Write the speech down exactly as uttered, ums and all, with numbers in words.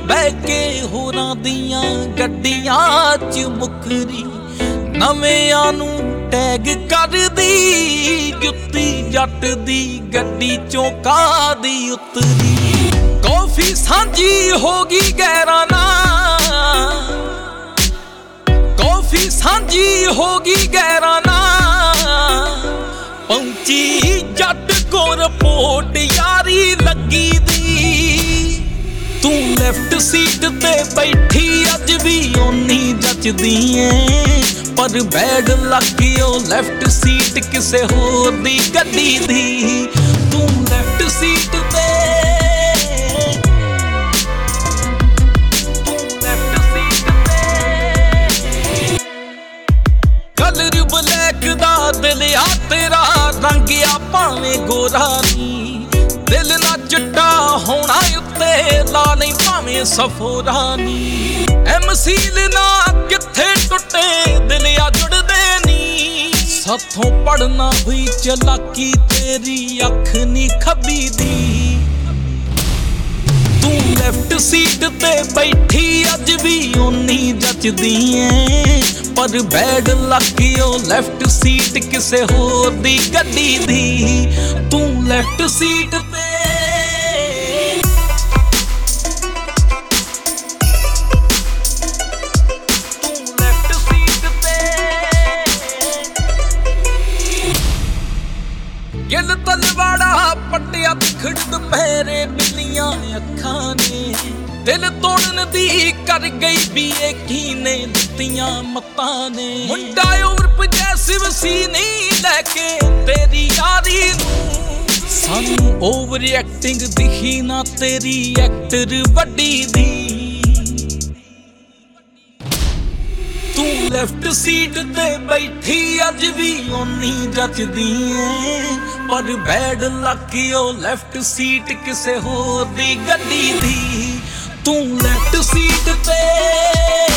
ਬਹਿ ਕੇ ਹੋਰਾਂ ਦੀਆਂ ਗੱਡੀਆਂ ਚ ਮੁਖਰੀ ਨਵਿਆਂ ਨੂੰ ਟੈਗ ਕਰਦੀ ਜੁੱਤੀ ਜੱਟ ਦੀ ਗੱਡੀ ਚੋਂ ਕਾਦੀ ਉਤਰੀ ਕੌਫੀ ਸਾਂਝੀ ਹੋ ਗਈ ਗੈਰਾਂ ਨਾਲ ਕੌਫੀ ਸਾਂਝੀ ਹੋ ਗਈ ਗੈਰਾਂ ਨਾਲ ਪਹੁੰਚੀ ਜੱਟ ਕੋ ਰਿਪੋਰਟ ਯਾਰੀ ਲੱਗੀ ਦੀ ਤੂੰ ਲੈਫਟ ਸੀਟ ਤੇ ਬੈਠੀ ਅੱਜ ਵੀ ਓਨੀ ਜੱਚਦੀ ਏ ਪਰ ਬੈਡ ਲੱਗੀ ਓ ਲੈਫਟ ਸੀਟ ਕਿਸੇ ਹੋਰ ਦੀ ਗੱਡੀ ਦੀ ਤੂੰ ਲੈਫਟ ਸੀਟ ਤੇ ਤੂੰ ਲੈਫਟ ਸੀਟ ਤੇ ਕਲਰ ਬਲੈਕ ਦਾ ਦਿਲ ਆ ਤੇਰਾ ਰੰਗ ਆ ਭਾਵੇਂ ਗੋਰਾ ਨੀ ਦਿਲ ਨਾ ਚਿੱਟਾ ਹੋਣਾ ਉੱਤੇ ਲਾ ਨਹੀਂ ਭਾਵੇਂ ਸਫੋਰਾ ਨੀ ਐਮਸੀਲ ਨਾ ਕਿੱਥੇ ਟੁੱਟੇ ਦਿਲ ਆ ਜੁੜਦੇ ਨੀ ਸਾਥੋਂ ਪੜਨਾ ਹੋਈ ਚਲਾਕੀ ਤੇਰੀ ਅੱਖ ਨੀ ਖੱਬੀ ਦੀ ਤੂੰ ਲੈਫਟ ਸੀਟ ਤੇ ਬੈਠੀ ਅੱਜ ਵੀ ਓਨੀ ਜੱਚਦੀ ਏ ਪਰ ਬੈਡ ਲੱਗੀ ਓ ਲੈਫਟ ਸੀਟ ਕਿਸੇ ਹੋਰ ਦੀ ਗੱਡੀ ਦੀ ਤੂੰ ਲੈਫਟ ਸੀਟ ਤੇ ਗਿੱਲ ਤਲਵਾੜਾ ਪੱਟਿਆ ਖਿੜ ਦੁਪਹਿਰੇ ਬਿੱਲੀਆਂ ਅੱਖਾਂ ਨੇ ਦਿਲ ਤੋੜਨ ਦੀ ਕਰ ਗਈ ਵੀ ਇਹ ਕੀਨੇ ਦਿੱਤੀਆਂ ਮੱਤਾਂ ਨੇ ਮੁੰਡਾ ਉਮਰ ਪਜੈਸਿਵ ਸੀ ਨਹੀਂ ਲੈ ਕੇ ਤੇਰੀ ਯਾਰੀ ਨੂੰ ਸਾਨੂੰ ਓਵਰ ਐਕਟਿੰਗ ਦਿਖੀ ਨਾ ਤੇਰੀ ਐਕਟਰ ਵੱਡੀ ਦੀ ਤੂੰ ਲੈਫਟ ਸੀਟ ਤੇ ਬੈਠੀ ਅੱਜ ਵੀ ਓਨੀ ਜੱਚਦੀ ਏ ਪਰ ਬੈਡ ਲੱਗੀ ਓ ਲੈਫਟ ਸੀਟ ਕਿਸੇ ਹੋਰ ਦੀ ਗੱਡੀ ਦੀ ਤੂੰ ਲੈਫਟ ਸੀਟ ਤੇ